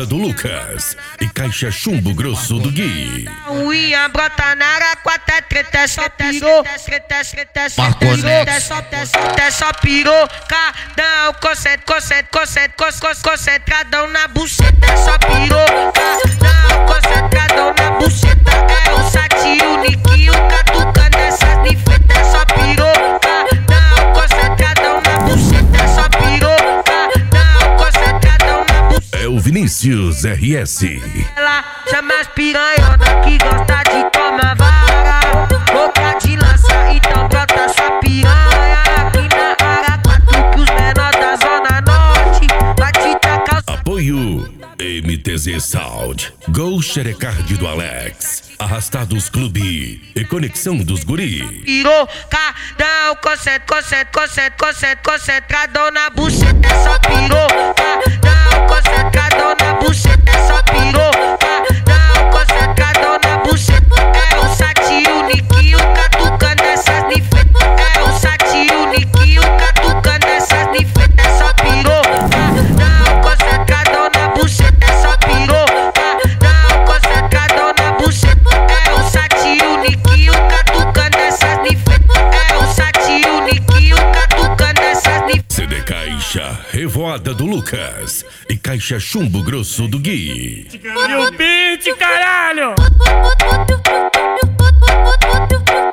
Revoada do Lucas e caixa chumbo grosso do Gui. Unha brota na araquata, treta só pirou, treta só pirocadão, concentradão na buceta, só pirocadão, concentradão na buceta. É o Sati, o Niquinho, catucando essas nifetas, só pirocadão, concentradão na buceta, só pirocadão, concentradão na buceta. É o Vinícius RS. Ela chama as piranhona que gosta de tomar vara, boca de lança, então brota sua piranha. Aqui na Araquatu que os menores da Zona Norte vai te tacar o... Apoio MTZ Sound, Gol Xerecard do Alex, Arrastados Clube e Conexão dos Guri. Pirocadão, concentradão na buceta, é só pirocadão, concentradão na buceta, é só pirocadão, concentradão na buceta. É o Sati, o Niquinho, catucando essas nifetas. É o Sati, o Niquinho, catucando essas nifetas, é só pirocadão, concentradão na buceta, é só pirocadão, concentradão na buceta. É o Sati, o Niquinho, catucando essas nifetas. É o Sati, o Niquinho, catucando essas nifetas. CD Caixa Revoada do Lucas e caixa chumbo grosso do Gui. E o beat, caralho!